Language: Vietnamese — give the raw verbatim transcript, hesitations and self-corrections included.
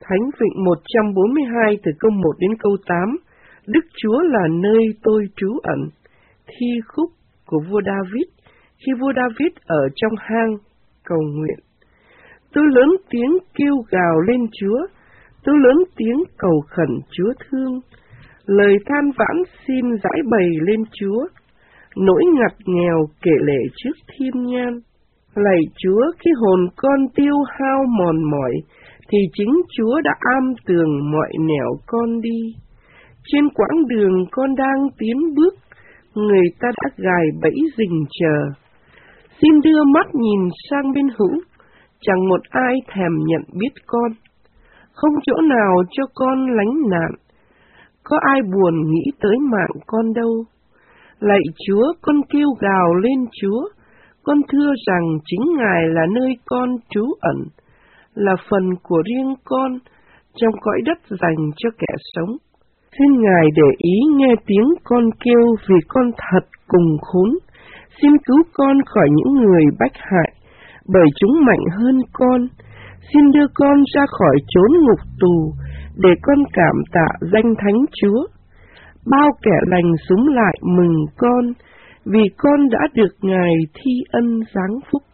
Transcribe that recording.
Thánh Vịnh một trăm bốn mươi hai từ câu một đến câu tám. Đức Chúa là nơi tôi trú ẩn. Thi khúc của vua David, khi vua David ở trong hang cầu nguyện. Tôi lớn tiếng kêu gào lên Chúa, tôi lớn tiếng cầu khẩn Chúa thương. Lời than vãn xin giải bày lên Chúa, nỗi ngặt nghèo kể lể trước thiên nhan. Lạy Chúa, khi hồn con tiêu hao mòn mỏi, thì chính Chúa đã am tường mọi nẻo con đi. Trên quãng đường con đang tiến bước, người ta đã gài bẫy rình chờ. Xin đưa mắt nhìn sang bên hữu, chẳng một ai thèm nhận biết con. Không chỗ nào cho con lánh nạn, có ai buồn nghĩ tới mạng con đâu. Lạy Chúa, con kêu gào lên Chúa, con thưa rằng chính Ngài là nơi con trú ẩn, là phần của riêng con trong cõi đất dành cho kẻ sống. Xin Ngài để ý nghe tiếng con kêu vì con thật cùng khốn. Xin cứu con khỏi những người bách hại, bởi chúng mạnh hơn con. Xin đưa con ra khỏi chốn ngục tù, để con cảm tạ danh Thánh Chúa. Bao kẻ lành xúm lại mừng con, vì con đã được Ngài thi ân giáng phúc.